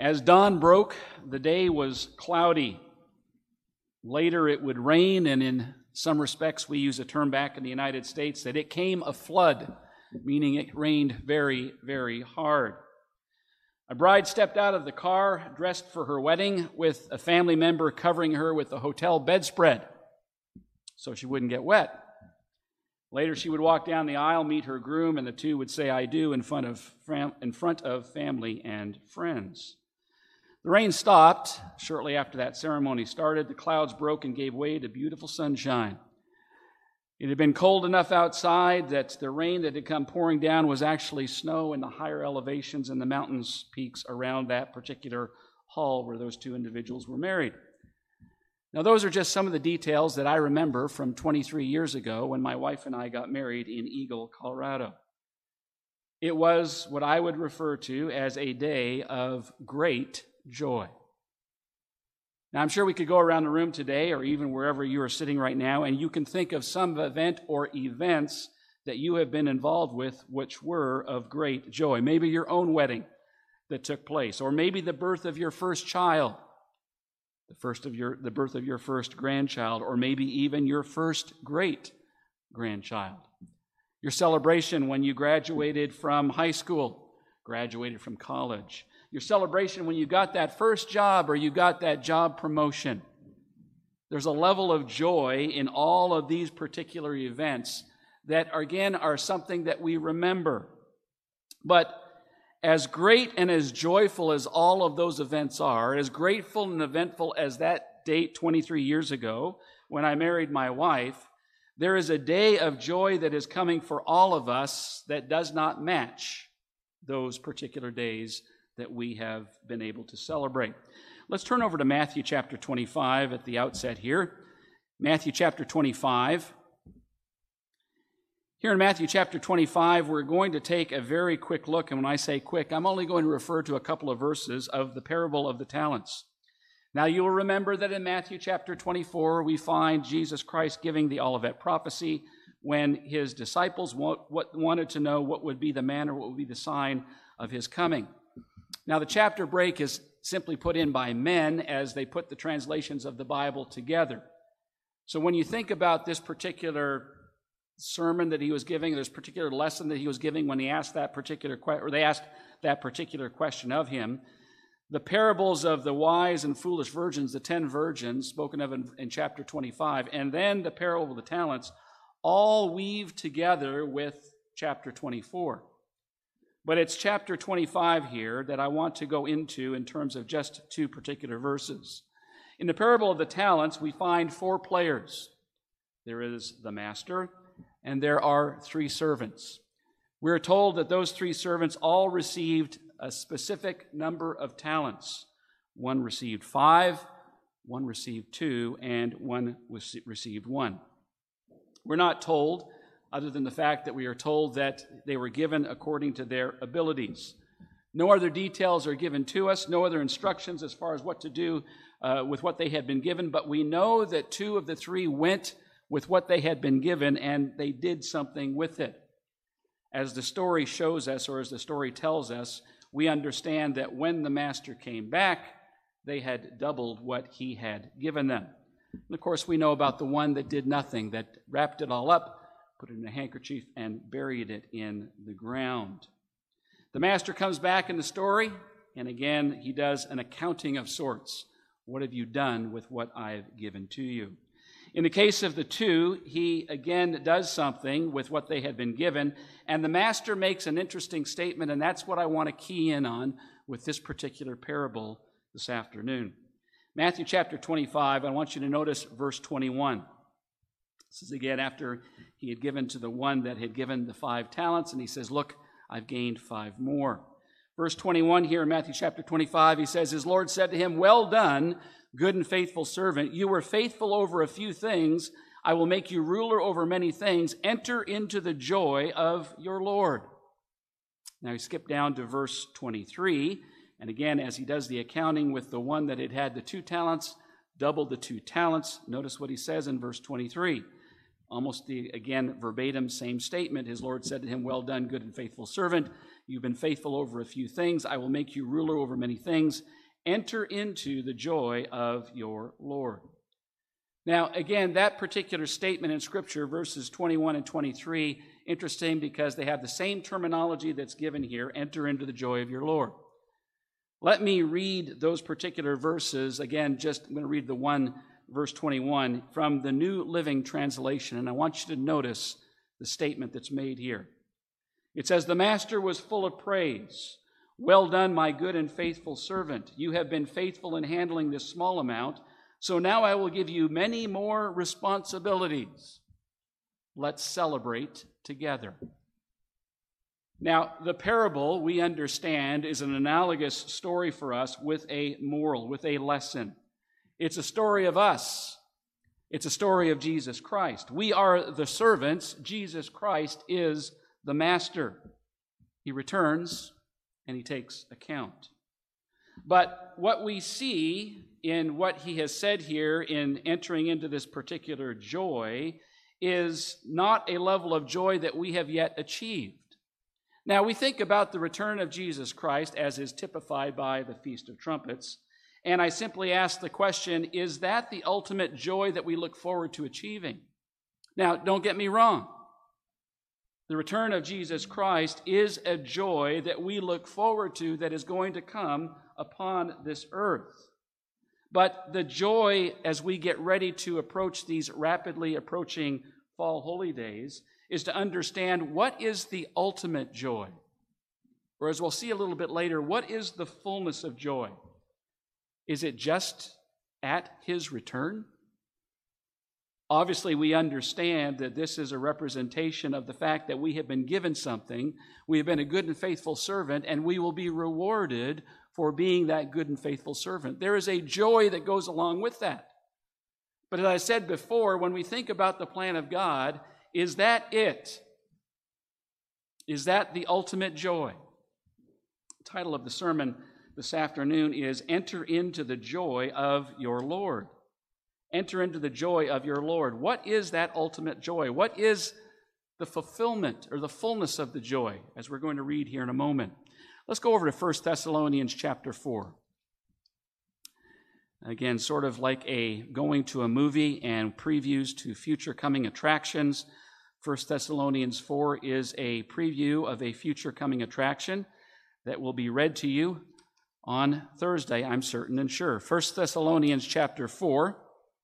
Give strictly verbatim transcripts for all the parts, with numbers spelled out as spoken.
As dawn broke, the day was cloudy. Later it would rain, and in some respects we use a term back in the United States that it came a flood, meaning it rained very, very hard. A bride stepped out of the car, dressed for her wedding, with a family member covering her with a hotel bedspread so she wouldn't get wet. Later she would walk down the aisle, meet her groom, and the two would say, "I do," in front of fam- in front of family and friends. The rain stopped shortly after that ceremony started. The clouds broke and gave way to beautiful sunshine. It had been cold enough outside that the rain that had come pouring down was actually snow in the higher elevations and the mountains peaks around that particular hall where those two individuals were married. Now, those are just some of the details that I remember from twenty-three years ago when my wife and I got married in Eagle, Colorado. It was what I would refer to as a day of great joy. Now, I'm sure we could go around the room today or even wherever you are sitting right now, and you can think of some event or events that you have been involved with which were of great joy. Maybe your own wedding that took place, or maybe the birth of your first child, the first of your the birth of your first grandchild, or maybe even your first great grandchild. Your celebration when you graduated from high school, graduated from college. Your celebration when you got that first job or you got that job promotion. There's a level of joy in all of these particular events that, again, are something that we remember. But as great and as joyful as all of those events are, as grateful and eventful as that date twenty-three years ago when I married my wife, there is a day of joy that is coming for all of us that does not match those particular days that we have been able to celebrate. Let's turn over to Matthew chapter twenty-five at the outset here. Matthew chapter twenty-five. Here in Matthew chapter twenty-five, we're going to take a very quick look, and when I say quick, I'm only going to refer to a couple of verses of the parable of the talents. Now, you'll remember that in Matthew chapter twenty-four, we find Jesus Christ giving the Olivet prophecy when his disciples wanted to know what would be the manner, what would be the sign of his coming. Now, the chapter break is simply put in by men as they put the translations of the Bible together. So when you think about this particular sermon that he was giving, this particular lesson that he was giving when he asked that particular question, or they asked that particular question of him, the parables of the wise and foolish virgins, the ten virgins spoken of in, in chapter twenty-five, and then the parable of the talents, all weave together with chapter twenty-four. But it's chapter twenty-five here that I want to go into in terms of just two particular verses. In the parable of the talents, we find four players. There is the master, and there are three servants. We're told that those three servants all received a specific number of talents. One received five, one received two, and one was received one. We're not told, other than the fact that we are told that they were given according to their abilities. No other details are given to us, no other instructions as far as what to do uh, with what they had been given, but we know that two of the three went with what they had been given, and they did something with it. As the story shows us, or as the story tells us, we understand that when the master came back, they had doubled what he had given them. And of course, we know about the one that did nothing, that wrapped it all up, put it in a handkerchief, and buried it in the ground. The master comes back in the story, and again, he does an accounting of sorts. What have you done with what I've given to you? In the case of the two, he again does something with what they had been given, and the master makes an interesting statement, and that's what I want to key in on with this particular parable this afternoon. Matthew chapter twenty-five, I want you to notice verse twenty-one. This is again after he had given to the one that had given the five talents, and he says, look, I've gained five more. Verse twenty-one here in Matthew chapter twenty-five, he says, his Lord said to him, well done, good and faithful servant. You were faithful over a few things. I will make you ruler over many things. Enter into the joy of your Lord. Now, he skipped down to verse twenty-three. And again, as he does the accounting with the one that had had the two talents, doubled the two talents. Notice what he says in verse twenty-three. Almost the, again, verbatim same statement. His Lord said to him, well done, good and faithful servant. You've been faithful over a few things. I will make you ruler over many things. Enter into the joy of your Lord. Now, again, that particular statement in Scripture, verses twenty-one and twenty-three, interesting because they have the same terminology that's given here, enter into the joy of your Lord. Let me read those particular verses. Again, just I'm going to read the one, verse twenty-one, from the New Living Translation, and I want you to notice the statement that's made here. It says, "The master was full of praise. Well done, my good and faithful servant. You have been faithful in handling this small amount, so now I will give you many more responsibilities. Let's celebrate together." Now, the parable, we understand, is an analogous story for us with a moral, with a lesson. It's a story of us. It's a story of Jesus Christ. We are the servants. Jesus Christ is the master. He returns and he takes account. But what we see in what he has said here in entering into this particular joy is not a level of joy that we have yet achieved. Now, we think about the return of Jesus Christ as is typified by the Feast of Trumpets, and I simply ask the question, is that the ultimate joy that we look forward to achieving? Now, don't get me wrong. The return of Jesus Christ is a joy that we look forward to that is going to come upon this earth. But the joy as we get ready to approach these rapidly approaching fall holy days is to understand what is the ultimate joy. Or as we'll see a little bit later, what is the fullness of joy? Is it just at his return? Obviously, we understand that this is a representation of the fact that we have been given something, we have been a good and faithful servant, and we will be rewarded for being that good and faithful servant. There is a joy that goes along with that. But as I said before, when we think about the plan of God, is that it? Is that the ultimate joy? The title of the sermon this afternoon is Enter into the Joy of Your Lord. Enter into the joy of your Lord. What is that ultimate joy? What is the fulfillment or the fullness of the joy, as we're going to read here in a moment? Let's go over to First Thessalonians chapter four. Again, sort of like a going to a movie and previews to future coming attractions. First Thessalonians four is a preview of a future coming attraction that will be read to you on Thursday, I'm certain and sure. First Thessalonians chapter four.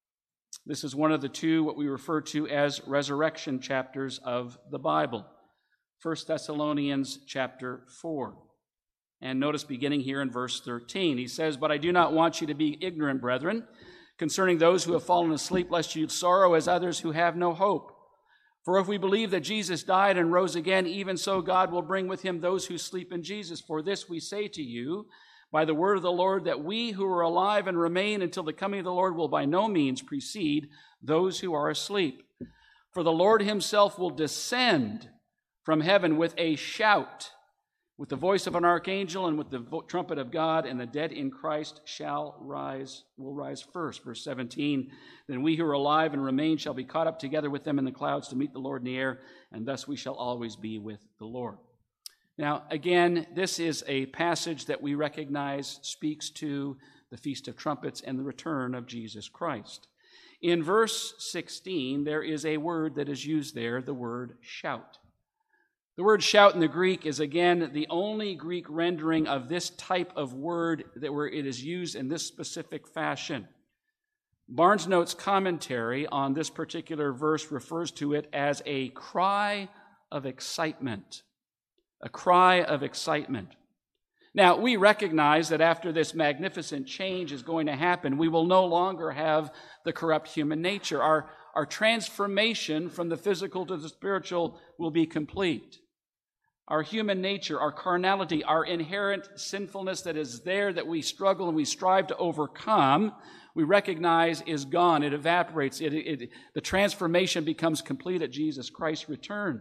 This is one of the two, what we refer to as resurrection chapters of the Bible. First Thessalonians chapter four. And notice beginning here in verse thirteen, he says, "But I do not want you to be ignorant, brethren, concerning those who have fallen asleep, lest you sorrow as others who have no hope. For if we believe that Jesus died and rose again, even so God will bring with him those who sleep in Jesus. For this we say to you, by the word of the Lord, that we who are alive and remain until the coming of the Lord will by no means precede those who are asleep. For the Lord himself will descend from heaven with a shout, with the voice of an archangel and with the vo- trumpet of God, and the dead in Christ shall rise, will rise first." Verse seventeen, "Then we who are alive and remain shall be caught up together with them in the clouds to meet the Lord in the air, and thus we shall always be with the Lord." Now, again, this is a passage that we recognize speaks to the Feast of Trumpets and the return of Jesus Christ. In verse sixteen, there is a word that is used there, the word shout. The word shout in the Greek is, again, the only Greek rendering of this type of word that where it is used in this specific fashion. Barnes Notes commentary on this particular verse refers to it as a cry of excitement. A cry of excitement. Now, we recognize that after this magnificent change is going to happen, we will no longer have the corrupt human nature. Our, our transformation from the physical to the spiritual will be complete. Our human nature, our carnality, our inherent sinfulness that is there that we struggle and we strive to overcome, we recognize is gone. It evaporates. It, it, the transformation becomes complete at Jesus Christ's return.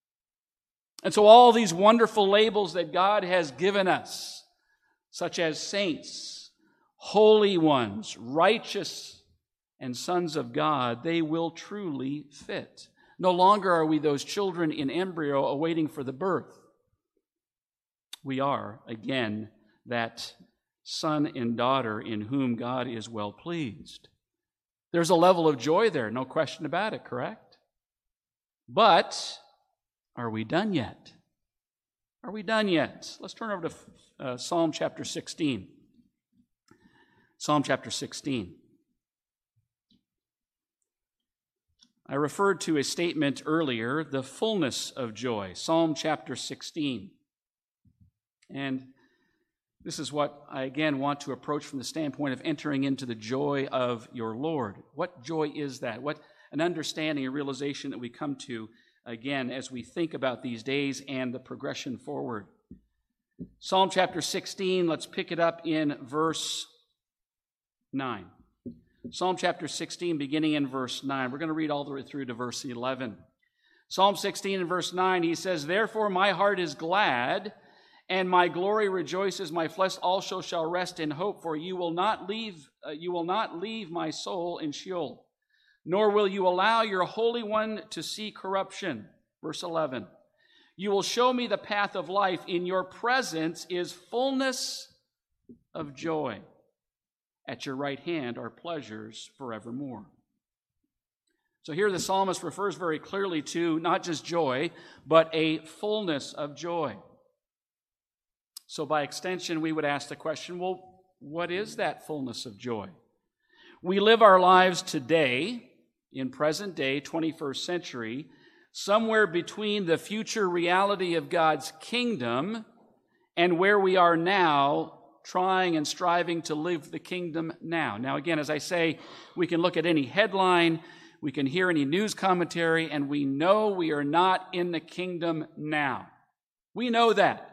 And so all these wonderful labels that God has given us, such as saints, holy ones, righteous, and sons of God, they will truly fit. No longer are we those children in embryo awaiting for the birth. we are, again, that son and daughter in whom God is well pleased. There's a level of joy there, no question about it, correct? But are we done yet? Are we done yet? Let's turn over to uh, Psalm chapter sixteen. Psalm chapter sixteen. I referred to a statement earlier, the fullness of joy. Psalm chapter sixteen. And this is what I again want to approach from the standpoint of entering into the joy of your Lord. What joy is that? What an understanding, a realization that we come to again as we think about these days and the progression forward. Psalm chapter sixteen, let's pick it up in verse nine. Psalm chapter sixteen, beginning in verse nine. We're going to read all the way through to verse eleven. Psalm sixteen and verse nine, he says, "Therefore my heart is glad, and my glory rejoices. My flesh also shall rest in hope, for you will not leave, uh, you will not leave my soul in Sheol, nor will you allow your Holy One to see corruption." Verse eleven, "You will show me the path of life. In your presence is fullness of joy. At your right hand are pleasures forevermore." So here the psalmist refers very clearly to not just joy, but a fullness of joy. So by extension, we would ask the question, well, what is that fullness of joy? We live our lives today, in present day, twenty-first century, somewhere between the future reality of God's kingdom and where we are now, trying and striving to live the kingdom now. Now, again, as I say, we can look at any headline, we can hear any news commentary, and we know we are not in the kingdom now. We know that.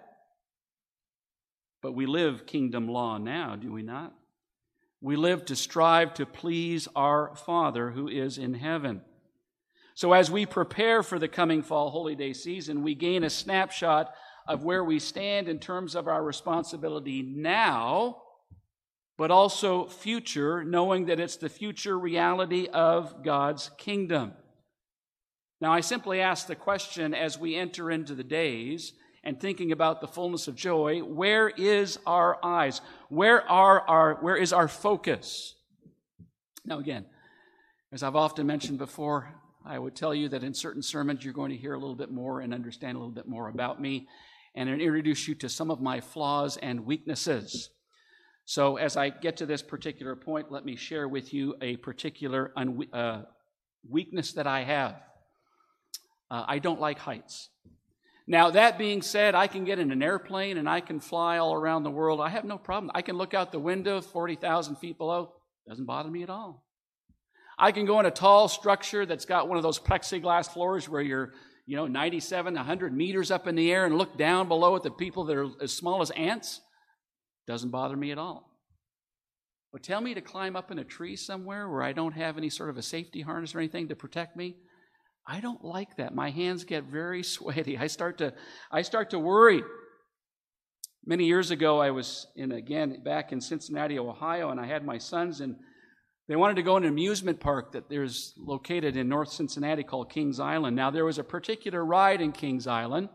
But we live kingdom law now, do we not? We live to strive to please our Father who is in heaven. So as we prepare for the coming fall holy day season, we gain a snapshot of where we stand in terms of our responsibility now, but also future, knowing that it's the future reality of God's kingdom. Now, I simply ask the question as we enter into the days and thinking about the fullness of joy, where is our eyes? Where are our, where is our focus? Now, again, as I've often mentioned before, I would tell you that in certain sermons you're going to hear a little bit more and understand a little bit more about me and introduce you to some of my flaws and weaknesses. So as I get to this particular point, let me share with you a particular un- uh, weakness that I have. Uh, I don't like heights. Now, that being said, I can get in an airplane and I can fly all around the world. I have no problem. I can look out the window forty thousand feet below. Doesn't bother me at all. I can go in a tall structure that's got one of those plexiglass floors where you're, you know, ninety-seven, one hundred meters up in the air and look down below at the people that are as small as ants. Doesn't bother me at all. But tell me to climb up in a tree somewhere where I don't have any sort of a safety harness or anything to protect me. I don't like that. My hands get very sweaty. I start to, I start to worry. Many years ago, I was in again back in Cincinnati, Ohio, and I had my sons, and they wanted to go in an amusement park that there's located in North Cincinnati called Kings Island. Now, there was a particular ride in Kings Island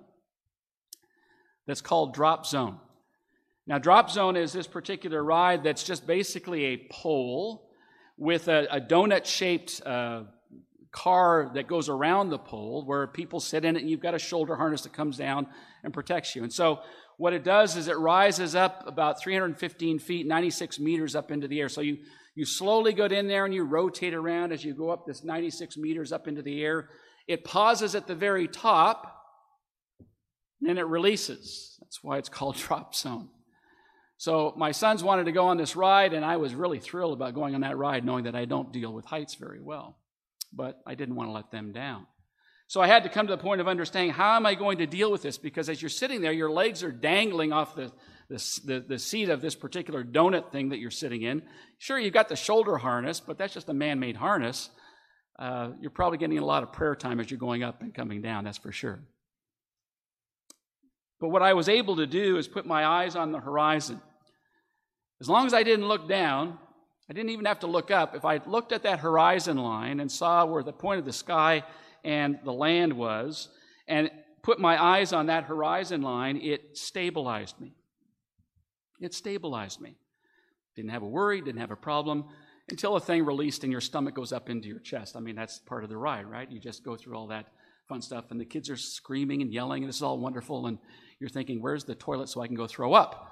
that's called Drop Zone. Now, Drop Zone is this particular ride that's just basically a pole with a, a donut-shaped uh, car that goes around the pole where people sit in it, and you've got a shoulder harness that comes down and protects you. And so what it does is it rises up about three hundred fifteen feet, ninety-six meters up into the air. So you, you slowly go in there and you rotate around as you go up this ninety-six meters up into the air. It pauses at the very top, and then it releases. That's why it's called Drop Zone. So my sons wanted to go on this ride, and I was really thrilled about going on that ride, knowing that I don't deal with heights very well. But I didn't want to let them down. So I had to come to the point of understanding, how am I going to deal with this? Because as you're sitting there, your legs are dangling off the, the, the, the seat of this particular donut thing that you're sitting in. Sure, you've got the shoulder harness, but that's just a man-made harness. Uh, you're probably getting a lot of prayer time as you're going up and coming down, that's for sure. But what I was able to do is put my eyes on the horizon. As long as I didn't look down, I didn't even have to look up. If I looked at that horizon line and saw where the point of the sky and the land was, and put my eyes on that horizon line, it stabilized me. It stabilized me. Didn't have a worry, didn't have a problem, until a thing released and your stomach goes up into your chest. I mean, that's part of the ride, right? You just go through all that fun stuff, and the kids are screaming and yelling, and this is all wonderful, and you're thinking, where's the toilet so I can go throw up?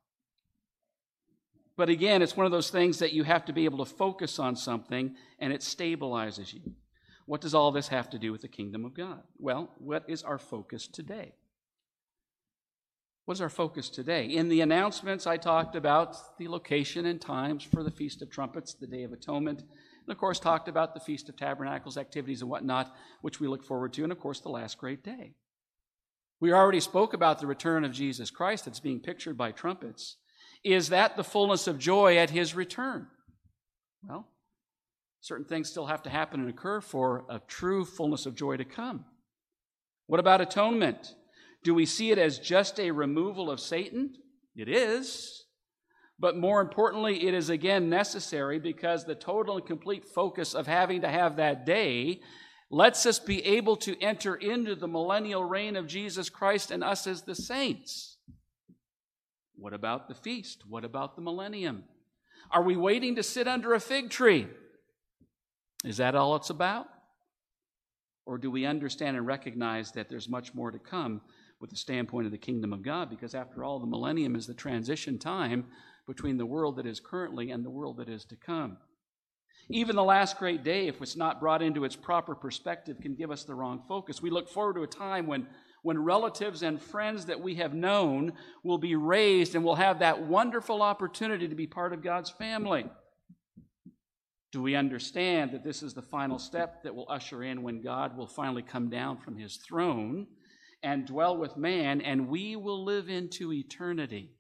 But again, it's one of those things that you have to be able to focus on something, and it stabilizes you. What does all this have to do with the kingdom of God? Well, what is our focus today? What is our focus today? In the announcements, I talked about the location and times for the Feast of Trumpets, the Day of Atonement, and of course talked about the Feast of Tabernacles activities and whatnot, which we look forward to, and of course the last great day. We already spoke about the return of Jesus Christ that's being pictured by trumpets. Is that the fullness of joy at his return? Well, certain things still have to happen and occur for a true fullness of joy to come. What about atonement? Do we see it as just a removal of Satan? It is. But more importantly, it is again necessary because the total and complete focus of having to have that day lets us be able to enter into the millennial reign of Jesus Christ and us as the saints. What about the feast? What about the millennium? Are we waiting to sit under a fig tree? Is that all it's about? Or do we understand and recognize that there's much more to come with the standpoint of the kingdom of God? Because after all, the millennium is the transition time between the world that is currently and the world that is to come. Even the last great day, if it's not brought into its proper perspective, can give us the wrong focus. We look forward to a time when, when relatives and friends that we have known will be raised and will have that wonderful opportunity to be part of God's family. Do we understand that this is the final step that will usher in when God will finally come down from his throne and dwell with man, and we will live into eternity?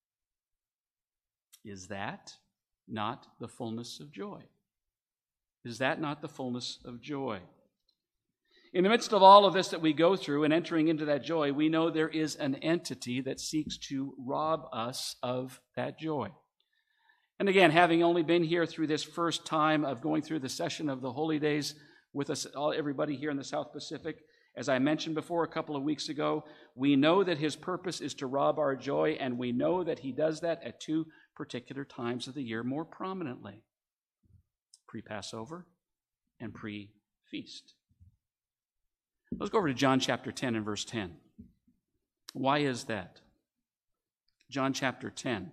Is that not the fullness of joy? Is that not the fullness of joy? In the midst of all of this that we go through and entering into that joy, we know there is an entity that seeks to rob us of that joy. And again, having only been here through this first time of going through the session of the Holy Days with us, all everybody here in the South Pacific, as I mentioned before a couple of weeks ago, we know that his purpose is to rob our joy, and we know that he does that at two particular times of the year more prominently: pre-Passover and pre-feast. Let's go over to John chapter ten and verse ten. Why is that? John chapter ten.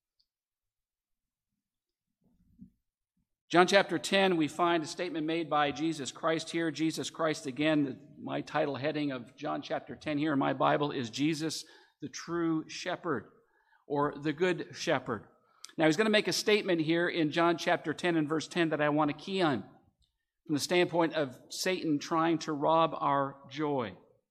John chapter ten, we find a statement made by Jesus Christ here. Jesus Christ, again, my title heading of John chapter ten here in my Bible is Jesus, the true shepherd, or the good shepherd. Now, he's going to make a statement here in John chapter ten and verse ten that I want to key on from the standpoint of Satan trying to rob our joy.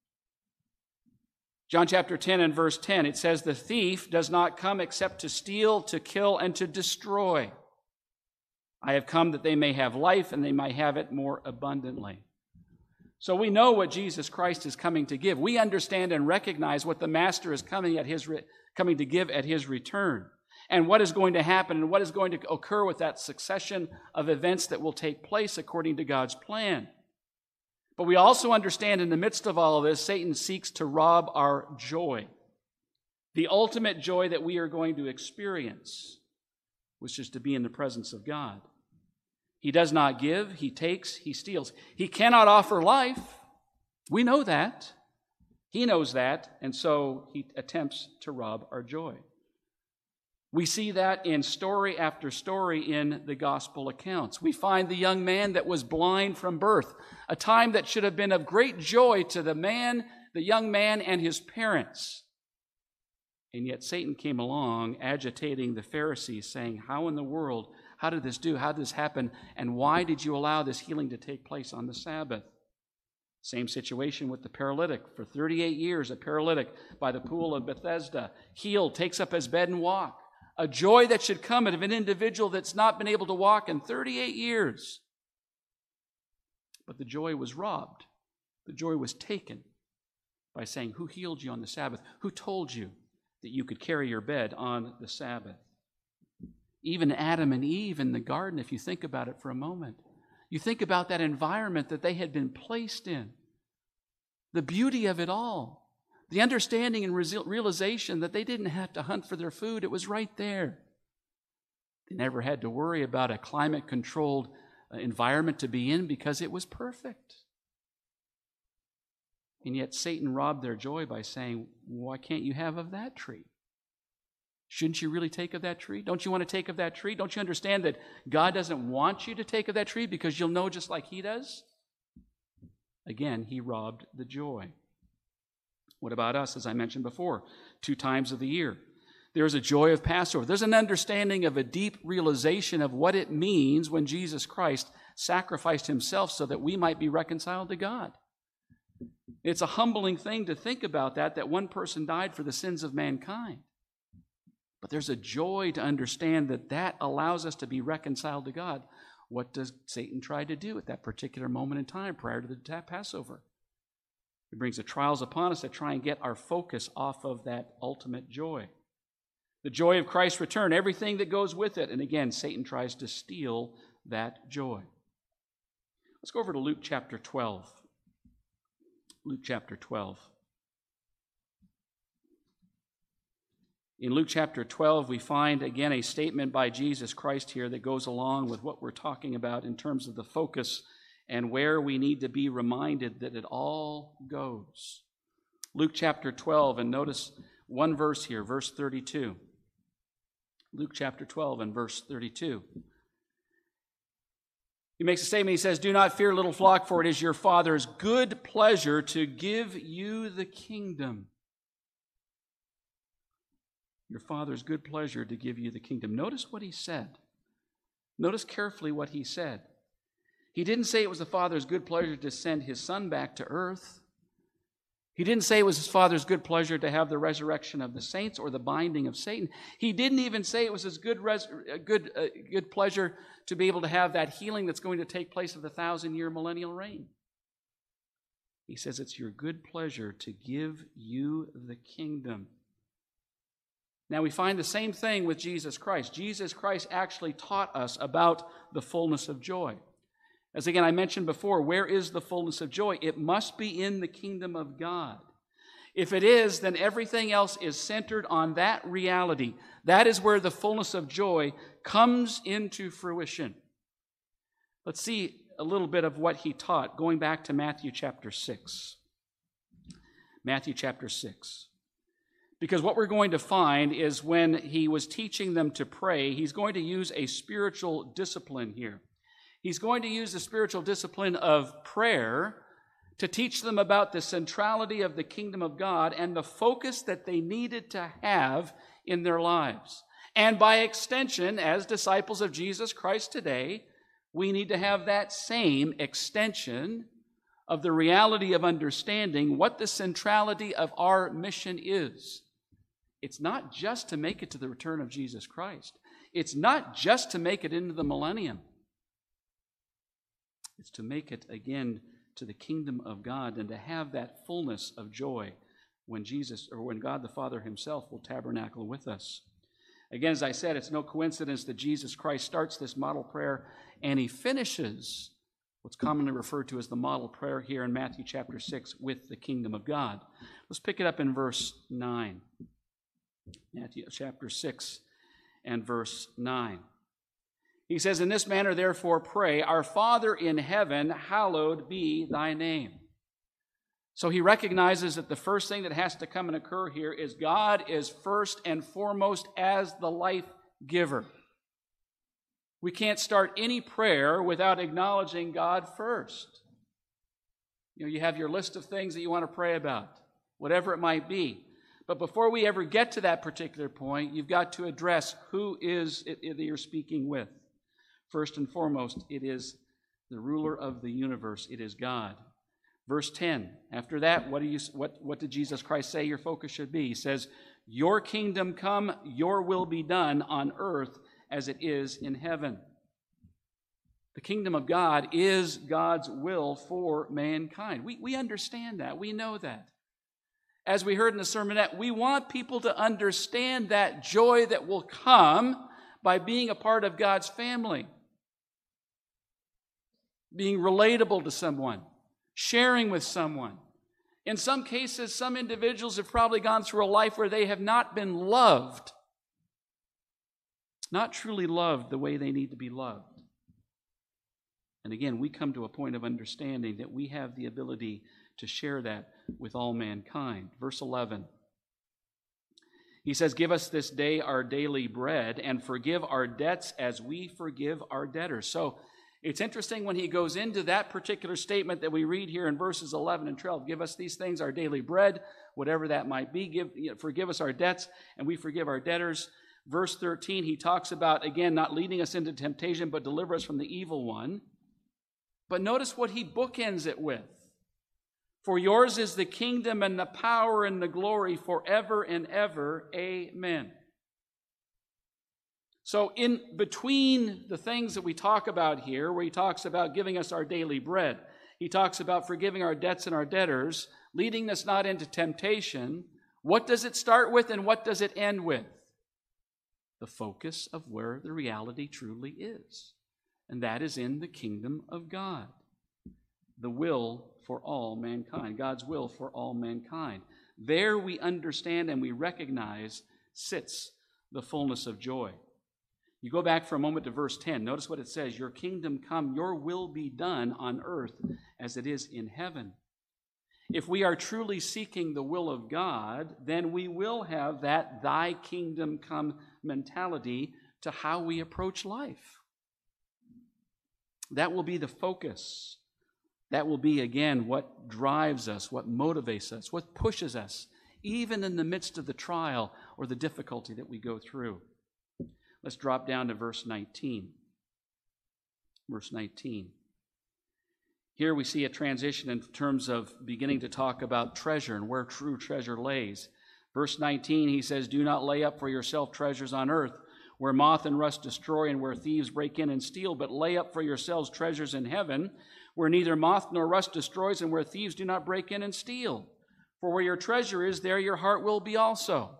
John chapter ten and verse ten, it says, "The thief does not come except to steal, to kill, and to destroy. I have come that they may have life and they may have it more abundantly." So we know what Jesus Christ is coming to give. We understand and recognize what the Master is coming at his re- coming to give at his return, and what is going to happen and what is going to occur with that succession of events that will take place according to God's plan. But we also understand in the midst of all of this, Satan seeks to rob our joy, the ultimate joy that we are going to experience, which is to be in the presence of God. He does not give, he takes, he steals. He cannot offer life. We know that. He knows that, and so he attempts to rob our joy. We see that in story after story in the gospel accounts. We find the young man that was blind from birth, a time that should have been of great joy to the man, the young man and his parents. And yet Satan came along agitating the Pharisees, saying, "How in the world, how did this do? How did this happen? And why did you allow this healing to take place on the Sabbath?" Same situation with the paralytic. For thirty-eight years, a paralytic by the pool of Bethesda, healed, takes up his bed and walk. A joy that should come out of an individual that's not been able to walk in thirty-eight years. But the joy was robbed. The joy was taken by saying, "Who healed you on the Sabbath? Who told you that you could carry your bed on the Sabbath?" Even Adam and Eve in the garden, if you think about it for a moment, you think about that environment that they had been placed in. The beauty of it all. The understanding and realization that they didn't have to hunt for their food. It was right there. They never had to worry about a climate-controlled environment to be in because it was perfect. And yet Satan robbed their joy by saying, why can't you have of that tree? Shouldn't you really take of that tree? Don't you want to take of that tree? Don't you understand that God doesn't want you to take of that tree because you'll know just like He does? Again, he robbed the joy. What about us, as I mentioned before, two times of the year? There's a joy of Passover. There's an understanding of a deep realization of what it means when Jesus Christ sacrificed Himself so that we might be reconciled to God. It's a humbling thing to think about that, that one person died for the sins of mankind. But there's a joy to understand that that allows us to be reconciled to God. What does Satan try to do at that particular moment in time prior to the Passover? He brings the trials upon us that try and get our focus off of that ultimate joy. The joy of Christ's return, everything that goes with it. And again, Satan tries to steal that joy. Let's go over to Luke chapter twelve. Luke chapter twelve. In Luke chapter twelve, we find again a statement by Jesus Christ here that goes along with what we're talking about in terms of the focus and where we need to be reminded that it all goes. Luke chapter twelve, and notice one verse here, verse thirty-two. Luke chapter twelve and verse thirty-two. He makes a statement, he says, "Do not fear, little flock, for it is your Father's good pleasure to give you the kingdom." Your Father's good pleasure to give you the kingdom. Notice what he said. Notice carefully what he said. He didn't say it was the Father's good pleasure to send his Son back to earth. He didn't say it was his Father's good pleasure to have the resurrection of the saints or the binding of Satan. He didn't even say it was his good, res- good, uh, good pleasure to be able to have that healing that's going to take place of the thousand-year millennial reign. He says it's your good pleasure to give you the kingdom. Now we find the same thing with Jesus Christ. Jesus Christ actually taught us about the fullness of joy. As again I mentioned before, where is the fullness of joy? It must be in the kingdom of God. If it is, then everything else is centered on that reality. That is where the fullness of joy comes into fruition. Let's see a little bit of what he taught, going back to Matthew chapter six. Matthew chapter six. Because what we're going to find is when he was teaching them to pray, he's going to use a spiritual discipline here. He's going to use the spiritual discipline of prayer to teach them about the centrality of the kingdom of God and the focus that they needed to have in their lives. And by extension, as disciples of Jesus Christ today, we need to have that same extension of the reality of understanding what the centrality of our mission is. It's not just to make it to the return of Jesus Christ. It's not just to make it into the millennium. It's to make it again to the kingdom of God and to have that fullness of joy when Jesus, or when God the Father himself will tabernacle with us. Again, as I said, it's no coincidence that Jesus Christ starts this model prayer and he finishes what's commonly referred to as the model prayer here in Matthew chapter six with the kingdom of God. Let's pick it up in verse nine. Matthew chapter six and verse nine. He says, "In this manner, therefore, pray, Our Father in heaven, hallowed be thy name." So he recognizes that the first thing that has to come and occur here is God is first and foremost as the life giver. We can't start any prayer without acknowledging God first. You know, you have your list of things that you want to pray about, whatever it might be. But before we ever get to that particular point, you've got to address who is it that you're speaking with. First and foremost, it is the ruler of the universe. It is God. Verse ten, after that, what, do you, what, what did Jesus Christ say your focus should be? He says, "Your kingdom come, your will be done on earth as it is in heaven." The kingdom of God is God's will for mankind. We, we understand that. We know that. As we heard in the sermonette, we want people to understand that joy that will come by being a part of God's family, being relatable to someone, sharing with someone, In some cases, some individuals have probably gone through a life where they have not been loved, not truly loved the way they need to be loved. And again, we come to a point of understanding that we have the ability to share that with all mankind. Verse eleven. He says, "Give us this day our daily bread, and forgive our debts as we forgive our debtors." So it's interesting when he goes into that particular statement that we read here in verses eleven and twelve. Give us these things, our daily bread, whatever that might be. Give, you know, forgive us our debts, and we forgive our debtors. Verse thirteen, he talks about, again, not leading us into temptation, but deliver us from the evil one. But notice what he bookends it with. "For yours is the kingdom and the power and the glory forever and ever. Amen." So in between the things that we talk about here, where he talks about giving us our daily bread, he talks about forgiving our debts and our debtors, leading us not into temptation, what does it start with and what does it end with? The focus of where the reality truly is. And that is in the kingdom of God. The will for all mankind. God's will for all mankind. There we understand and we recognize sits the fullness of joy. You go back for a moment to verse ten. Notice what it says. "Your kingdom come, your will be done on earth as it is in heaven." If we are truly seeking the will of God, then we will have that thy kingdom come mentality to how we approach life. That will be the focus. That will be, again, what drives us, what motivates us, what pushes us, even in the midst of the trial or the difficulty that we go through. Let's drop down to verse nineteen. Verse nineteen. Here we see a transition in terms of beginning to talk about treasure and where true treasure lays. Verse nineteen, he says, "Do not lay up for yourself treasures on earth, where moth and rust destroy and where thieves break in and steal, but lay up for yourselves treasures in heaven, where neither moth nor rust destroys and where thieves do not break in and steal. For where your treasure is, there your heart will be also."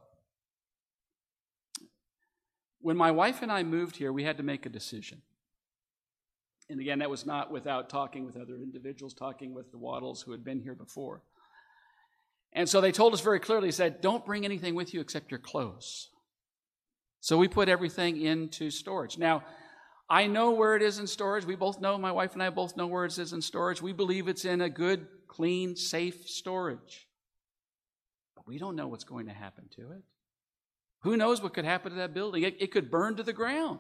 When my wife and I moved here, we had to make a decision. And again, that was not without talking with other individuals, talking with the Waddles who had been here before. And so they told us very clearly, said, "Don't bring anything with you except your clothes." So we put everything into storage. Now, I know where it is in storage. We both know, my wife and I both know where it is in storage. We believe it's in a good, clean, safe storage. But we don't know what's going to happen to it. Who knows what could happen to that building? It, it could burn to the ground.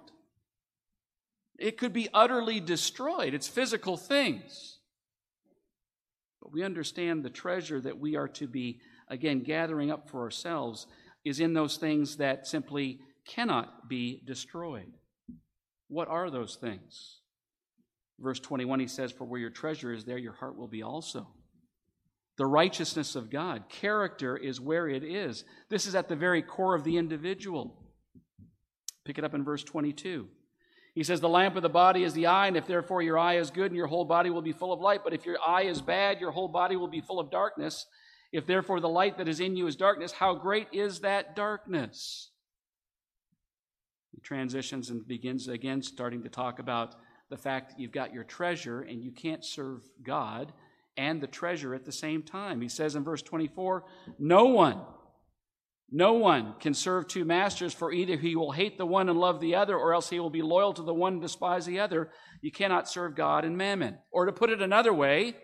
It could be utterly destroyed. It's physical things. But we understand the treasure that we are to be, again, gathering up for ourselves is in those things that simply cannot be destroyed. What are those things? Verse twenty-one, he says, "For where your treasure is, there your heart will be also." The righteousness of God. Character is where it is. This is at the very core of the individual. Pick it up in verse twenty-two. He says, "The lamp of the body is the eye, and if therefore your eye is good, and your whole body will be full of light. But if your eye is bad, your whole body will be full of darkness. If therefore the light that is in you is darkness, how great is that darkness?" He transitions and begins again starting to talk about the fact that you've got your treasure and you can't serve God and the treasure at the same time. He says in verse twenty-four, no one, no one can serve two masters, for either he will hate the one and love the other, or else he will be loyal to the one and despise the other. You cannot serve God and mammon. Or to put it another way,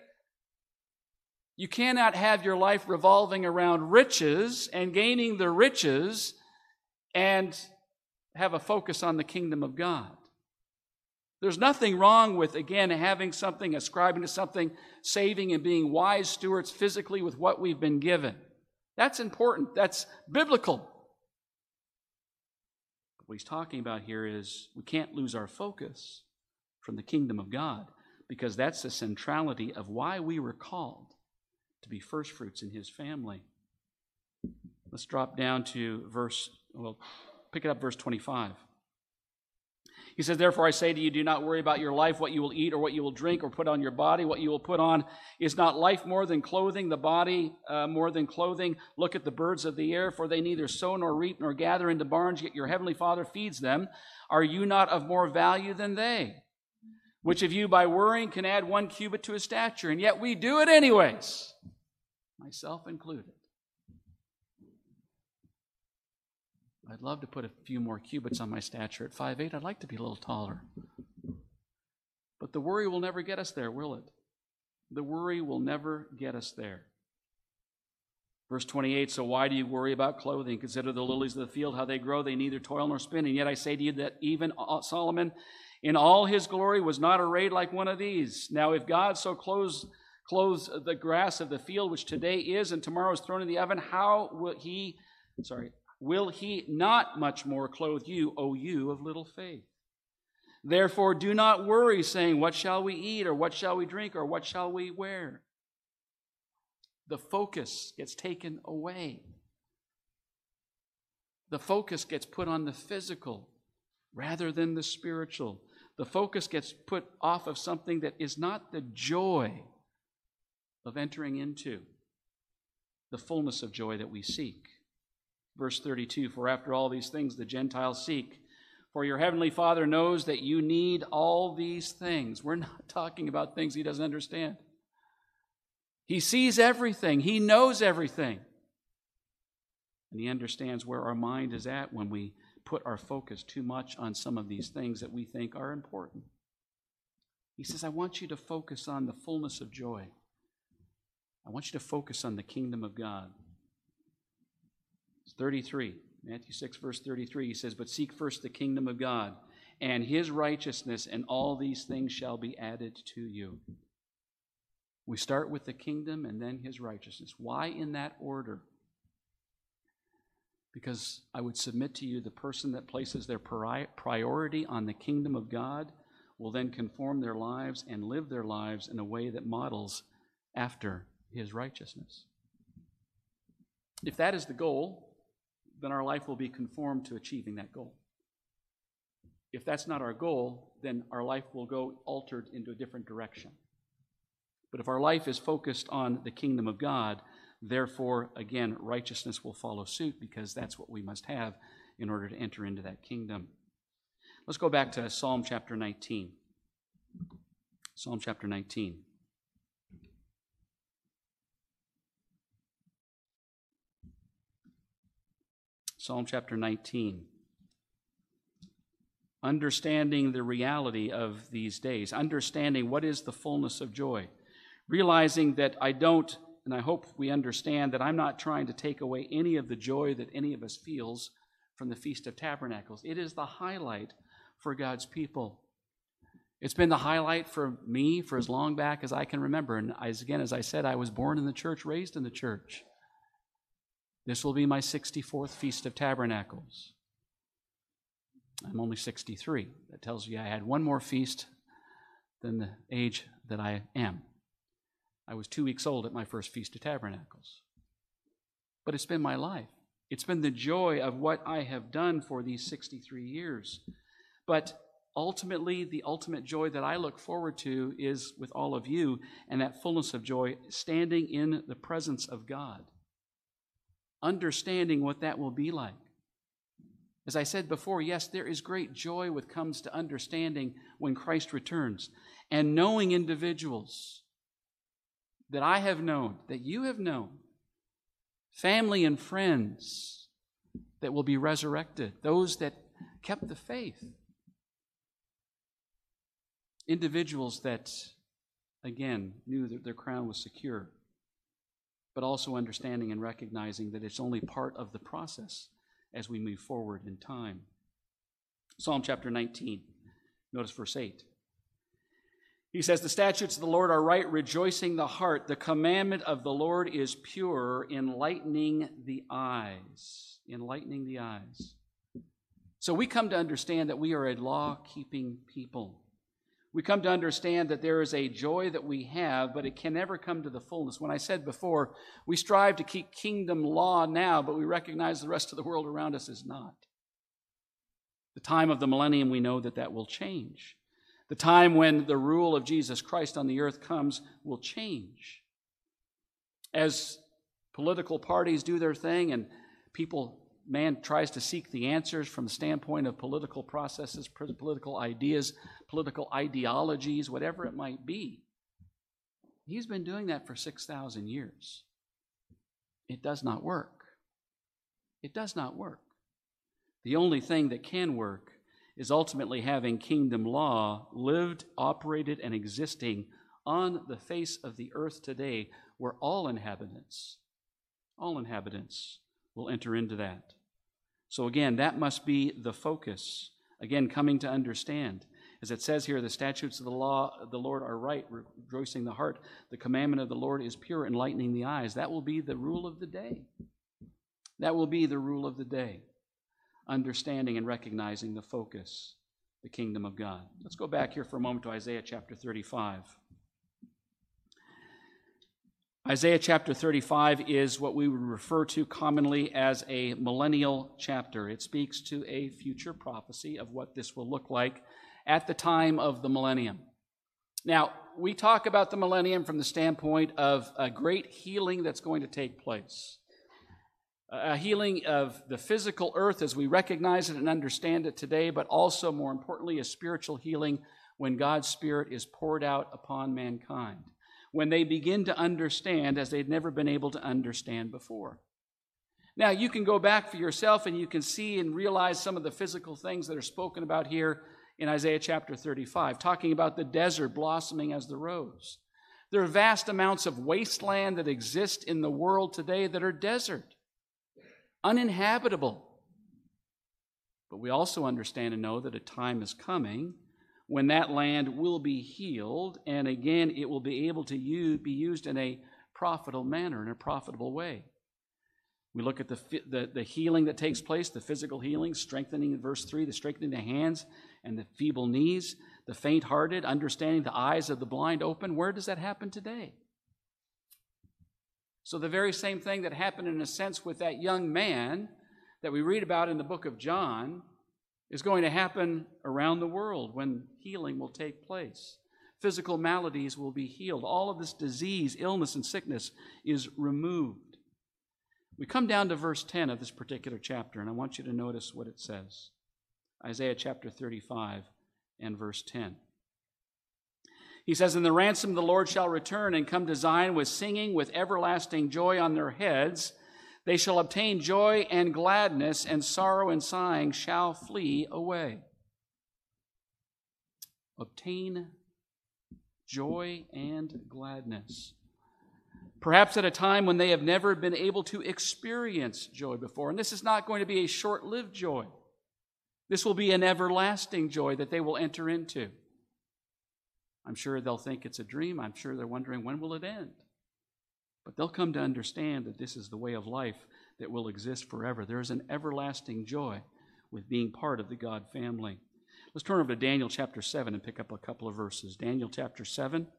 you cannot have your life revolving around riches and gaining the riches and have a focus on the kingdom of God. There's nothing wrong with, again, having something, ascribing to something, saving and being wise stewards physically with what we've been given. That's important. That's biblical. But what he's talking about here is we can't lose our focus from the kingdom of God, because that's the centrality of why we were called to be first fruits in his family. Let's drop down to verse, well, pick it up, verse twenty-five. He says, "Therefore I say to you, do not worry about your life, what you will eat or what you will drink or put on your body. What you will put on, is not life more than clothing, the body uh, more than clothing? Look at the birds of the air, for they neither sow nor reap nor gather into barns, yet your heavenly Father feeds them. Are you not of more value than they? Which of you by worrying can add one cubit to his stature?" And yet we do it anyways. myself included. I'd love to put a few more cubits on my stature. At five eight, I'd like to be a little taller. But the worry will never get us there, will it? The worry will never get us there. Verse twenty-eight, so why do you worry about clothing? Consider the lilies of the field, how they grow. They neither toil nor spin. And yet I say to you that even Solomon in all his glory was not arrayed like one of these. Now if God so clothes, clothes the grass of the field, which today is and tomorrow is thrown in the oven, how will he, sorry, will he not much more clothe you, O you of little faith? Therefore do not worry, saying, what shall we eat, or what shall we drink, or what shall we wear? The focus gets taken away. The focus gets put on the physical rather than the spiritual. The focus gets put off of something that is not the joy of entering into the fullness of joy that we seek. Verse thirty-two, for after all these things the Gentiles seek, for your heavenly Father knows that you need all these things. We're not talking about things he doesn't understand. He sees everything. He knows everything. And he understands where our mind is at when we put our focus too much on some of these things that we think are important. He says, I want you to focus on the fullness of joy. I want you to focus on the kingdom of God. It's thirty-three, Matthew six, verse thirty-three, he says, but seek first the kingdom of God and his righteousness, and all these things shall be added to you. We start with the kingdom and then his righteousness. Why in that order? Because I would submit to you, the person that places their priority on the kingdom of God will then conform their lives and live their lives in a way that models after his righteousness. If that is the goal, then our life will be conformed to achieving that goal. If that's not our goal, then our life will go altered into a different direction. But if our life is focused on the kingdom of God, therefore, again, righteousness will follow suit, because that's what we must have in order to enter into that kingdom. Let's go back to Psalm chapter nineteen. Psalm chapter nineteen. Psalm chapter nineteen. Understanding the reality of these days, understanding what is the fullness of joy. Realizing that I don't, and I hope we understand that I'm not trying to take away any of the joy that any of us feels from the Feast of Tabernacles. It is the highlight for God's people. It's been the highlight for me for as long back as I can remember. And as again, as I said, I was born in the church, raised in the church. This will be my sixty-fourth Feast of Tabernacles. I'm only sixty-three. That tells you I had one more feast than the age that I am. I was two weeks old at my first Feast of Tabernacles. But it's been my life. It's been the joy of what I have done for these sixty-three years. But ultimately, the ultimate joy that I look forward to is with all of you, and that fullness of joy, standing in the presence of God. Understanding what that will be like. As I said before, yes, there is great joy what comes to understanding when Christ returns, and knowing individuals that I have known, that you have known, family and friends that will be resurrected, those that kept the faith, individuals that, again, knew that their crown was secure, but also understanding and recognizing that it's only part of the process as we move forward in time. Psalm chapter nineteen, notice verse eight. He says, the statutes of the Lord are right, rejoicing the heart. The commandment of the Lord is pure, enlightening the eyes. Enlightening the eyes. So we come to understand that we are a law-keeping people. We come to understand that there is a joy that we have, but it can never come to the fullness. When I said before, we strive to keep kingdom law now, but we recognize the rest of the world around us is not. The time of the millennium, we know that that will change. The time when the rule of Jesus Christ on the earth comes will change. As political parties do their thing and people, man tries to seek the answers from the standpoint of political processes, political ideas, political ideologies, whatever it might be. He's been doing that for six thousand years. It does not work. It does not work. The only thing that can work is ultimately having kingdom law lived, operated, and existing on the face of the earth today, where all inhabitants, all inhabitants will enter into that. So again, that must be the focus. Again, coming to understand. As it says here, the statutes of the law of the Lord are right, rejoicing the heart. The commandment of the Lord is pure, enlightening the eyes. That will be the rule of the day. That will be the rule of the day. Understanding and recognizing the focus, the kingdom of God. Let's go back here for a moment to Isaiah chapter thirty-five. Isaiah chapter thirty-five is what we would refer to commonly as a millennial chapter. It speaks to a future prophecy of what this will look like at the time of the millennium. Now, we talk about the millennium from the standpoint of a great healing that's going to take place. A healing of the physical earth as we recognize it and understand it today, but also, more importantly, a spiritual healing when God's Spirit is poured out upon mankind, when they begin to understand as they've never been able to understand before. Now, you can go back for yourself and you can see and realize some of the physical things that are spoken about here in Isaiah chapter thirty-five, talking about the desert blossoming as the rose. There are vast amounts of wasteland that exist in the world today that are desert, uninhabitable. But we also understand and know that a time is coming when that land will be healed, and again, it will be able to use, be used in a profitable manner, in a profitable way. We look at the, the, the healing that takes place, the physical healing, strengthening in verse three, the strengthening the hands and the feeble knees, the faint-hearted, understanding the eyes of the blind open. Where does that happen today? So the very same thing that happened in a sense with that young man that we read about in the book of John is going to happen around the world when healing will take place. Physical maladies will be healed. All of this disease, illness, and sickness is removed. We come down to verse ten of this particular chapter, and I want you to notice what it says. Isaiah chapter thirty-five and verse ten. He says, "And the ransom of the Lord shall return and come to Zion with singing, with everlasting joy on their heads. They shall obtain joy and gladness, and sorrow and sighing shall flee away." Obtain joy and gladness. Perhaps at a time when they have never been able to experience joy before. And this is not going to be a short-lived joy. This will be an everlasting joy that they will enter into. I'm sure they'll think it's a dream. I'm sure they're wondering, when will it end? But they'll come to understand that this is the way of life that will exist forever. There is an everlasting joy with being part of the God family. Let's turn over to Daniel chapter seven and pick up a couple of verses. Daniel chapter seven.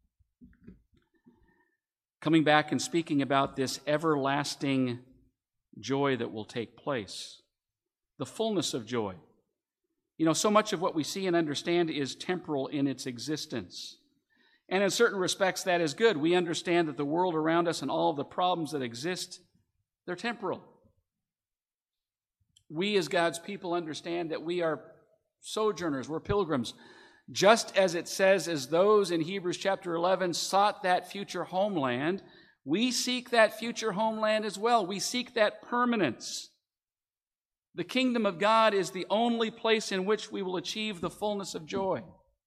Coming back and speaking about this everlasting joy that will take place. The fullness of joy. You know, so much of what we see and understand is temporal in its existence. And in certain respects, that is good. We understand that the world around us and all of the problems that exist, they're temporal. We as God's people understand that we are sojourners, we're pilgrims. Just as it says, as those in Hebrews chapter eleven sought that future homeland, we seek that future homeland as well. We seek that permanence. The kingdom of God is the only place in which we will achieve the fullness of joy.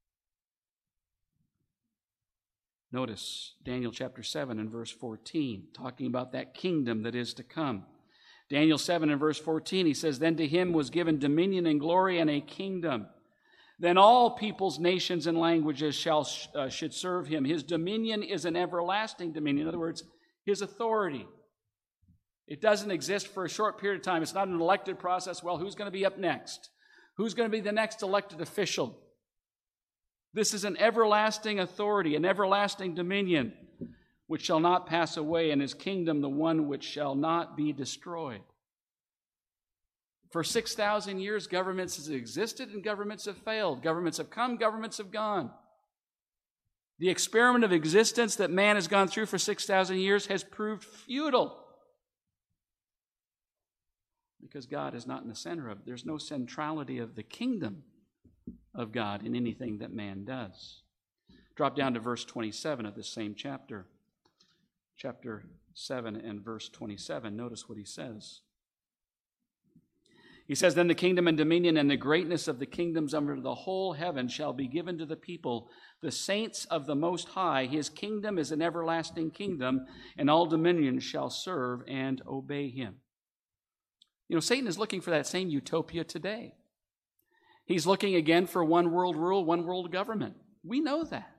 Notice Daniel chapter seven and verse fourteen, talking about that kingdom that is to come. Daniel seven and verse fourteen, he says, "Then to him was given dominion and glory and a kingdom. Then all peoples, nations, and languages shall uh, should serve him. His dominion is an everlasting dominion." In other words, his authority. It doesn't exist for a short period of time. It's not an elected process. Well, who's going to be up next? Who's going to be the next elected official? This is an everlasting authority, an everlasting dominion, which shall not pass away, and his kingdom the one which shall not be destroyed. For six thousand years, governments have existed and governments have failed. Governments have come, governments have gone. The experiment of existence that man has gone through for six thousand years has proved futile. Because God is not in the center of it. There's no centrality of the kingdom of God in anything that man does. Drop down to verse twenty-seven of this same chapter. Chapter seven and verse twenty-seven. Notice what he says. He says, "Then the kingdom and dominion and the greatness of the kingdoms under the whole heaven shall be given to the people, the saints of the Most High. His kingdom is an everlasting kingdom, and all dominions shall serve and obey him." You know, Satan is looking for that same utopia today. He's looking again for one world rule, one world government. We know that.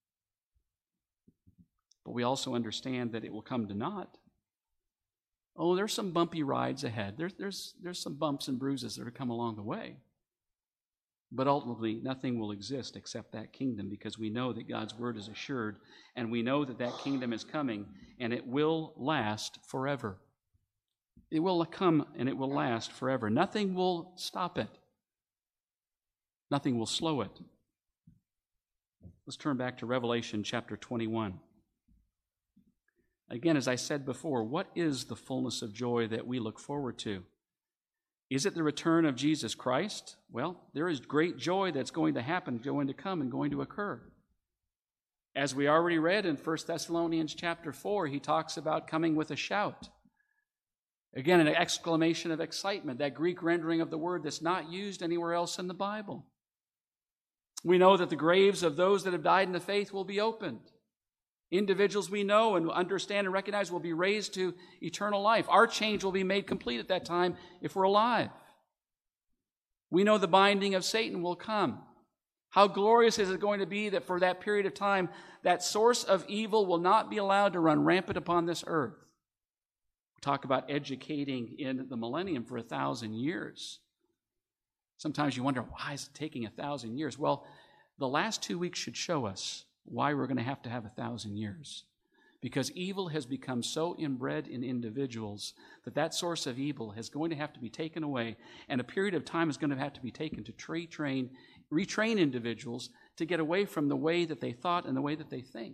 But we also understand that it will come to naught. Oh, there's some bumpy rides ahead. There's, there's, there's some bumps and bruises that are come along the way. But ultimately, nothing will exist except that kingdom, because we know that God's word is assured, and we know that that kingdom is coming, and it will last forever. It will come, and it will last forever. Nothing will stop it. Nothing will slow it. Let's turn back to Revelation chapter twenty-one. Again, as I said before, what is the fullness of joy that we look forward to? Is it the return of Jesus Christ? Well, there is great joy that's going to happen, going to come, and going to occur. As we already read in First Thessalonians chapter four, he talks about coming with a shout. Again, an exclamation of excitement, that Greek rendering of the word that's not used anywhere else in the Bible. We know that the graves of those that have died in the faith will be opened. Individuals we know and understand and recognize will be raised to eternal life. Our change will be made complete at that time if we're alive. We know the binding of Satan will come. How glorious is it going to be that for that period of time, that source of evil will not be allowed to run rampant upon this earth. We talk about educating in the millennium for a thousand years. Sometimes you wonder, why is it taking a thousand years? Well, the last two weeks should show us why we're going to have to have a thousand years. Because evil has become so inbred in individuals that that source of evil is going to have to be taken away, and a period of time is going to have to be taken to retrain, retrain individuals to get away from the way that they thought and the way that they think.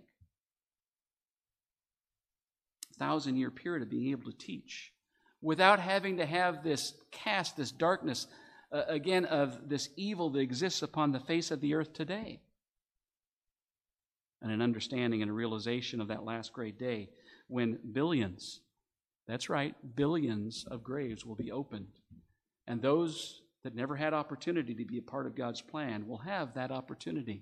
A thousand-year period of being able to teach without having to have this cast, this darkness, uh, again, of this evil that exists upon the face of the earth today. And an understanding and a realization of that last great day when billions, that's right, billions of graves will be opened. And those that never had opportunity to be a part of God's plan will have that opportunity.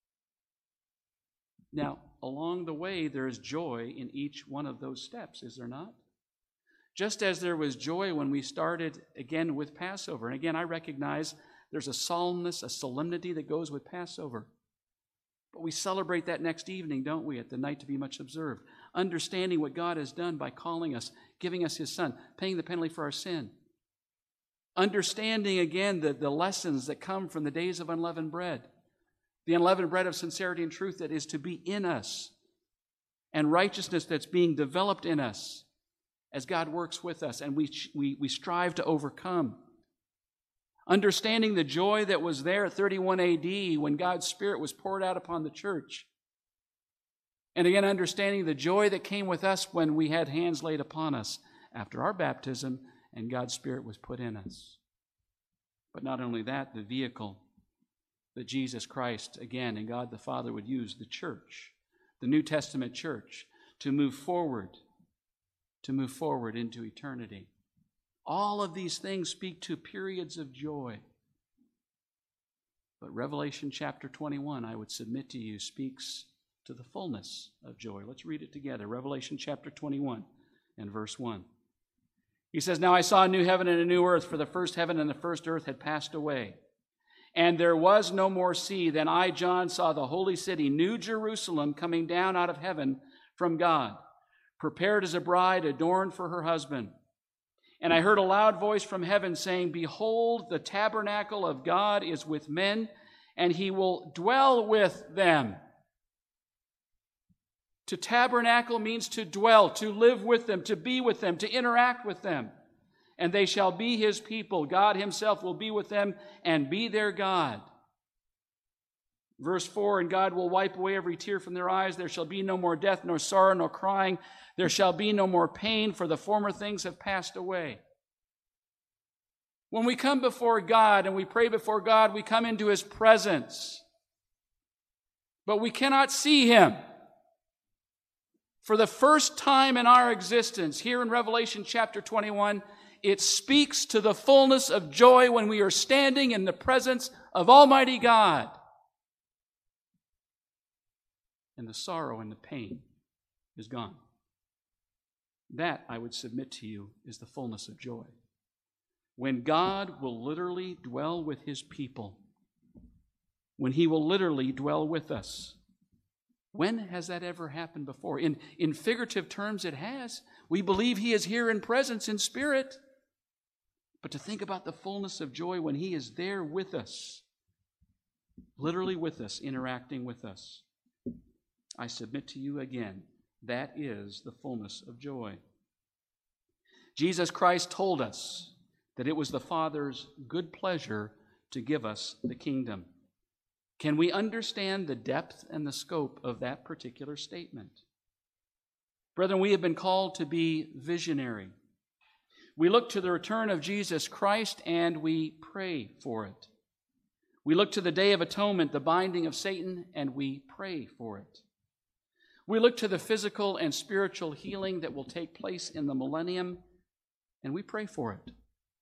Now, along the way, there is joy in each one of those steps, is there not? Just as there was joy when we started again with Passover. And again, I recognize there's a solemnness, a solemnity that goes with Passover. But we celebrate that next evening, don't we, at the night to be much observed, understanding what God has done by calling us, giving us his Son, paying the penalty for our sin. Understanding again the, the lessons that come from the days of unleavened bread, the unleavened bread of sincerity and truth that is to be in us, and righteousness that's being developed in us as God works with us and we, we, we strive to overcome. Understanding the joy that was there at thirty-one A D when God's Spirit was poured out upon the church. And again, understanding the joy that came with us when we had hands laid upon us after our baptism and God's Spirit was put in us. But not only that, the vehicle that Jesus Christ, again, and God the Father would use, the church, the New Testament church, to move forward, to move forward into eternity. All of these things speak to periods of joy. But Revelation chapter twenty-one, I would submit to you, speaks to the fullness of joy. Let's read it together. Revelation chapter twenty-one and verse one. He says, "Now I saw a new heaven and a new earth, for the first heaven and the first earth had passed away. And there was no more sea. Then I, John, saw the holy city, New Jerusalem, coming down out of heaven from God, prepared as a bride adorned for her husband. And I heard a loud voice from heaven saying, Behold, the tabernacle of God is with men, and he will dwell with them." To tabernacle means to dwell, to live with them, to be with them, to interact with them. And they shall be his people. God himself will be with them and be their God. Verse four, "And God will wipe away every tear from their eyes. There shall be no more death, nor sorrow, nor crying. There shall be no more pain, for the former things have passed away." When we come before God and we pray before God, we come into his presence. But we cannot see him. For the first time in our existence, here in Revelation chapter twenty-one, it speaks to the fullness of joy when we are standing in the presence of Almighty God. And the sorrow and the pain is gone. That, I would submit to you, is the fullness of joy. When God will literally dwell with His people, when He will literally dwell with us. When has that ever happened before? In, in figurative terms, it has. We believe He is here in presence, in spirit. But to think about the fullness of joy when He is there with us, literally with us, interacting with us, I submit to you again, that is the fullness of joy. Jesus Christ told us that it was the Father's good pleasure to give us the kingdom. Can we understand the depth and the scope of that particular statement? Brethren, we have been called to be visionary. We look to the return of Jesus Christ and we pray for it. We look to the Day of Atonement, the binding of Satan, and we pray for it. We look to the physical and spiritual healing that will take place in the millennium, and we pray for it.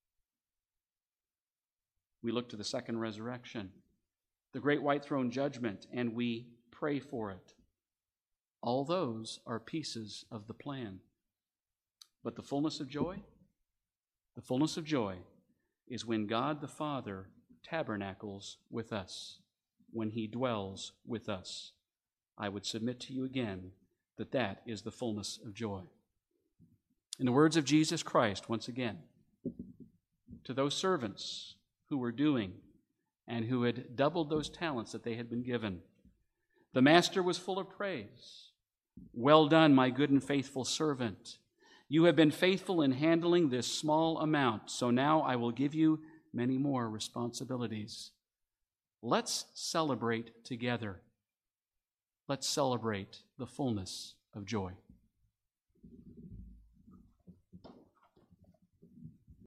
We look to the second resurrection, the great white throne judgment, and we pray for it. All those are pieces of the plan. But the fullness of joy? The fullness of joy is when God the Father tabernacles with us, when He dwells with us. I would submit to you again that that is the fullness of joy. In the words of Jesus Christ, once again, to those servants who were doing and who had doubled those talents that they had been given, the master was full of praise. Well done, my good and faithful servant. You have been faithful in handling this small amount, so now I will give you many more responsibilities. Let's celebrate together. Let's celebrate the fullness of joy.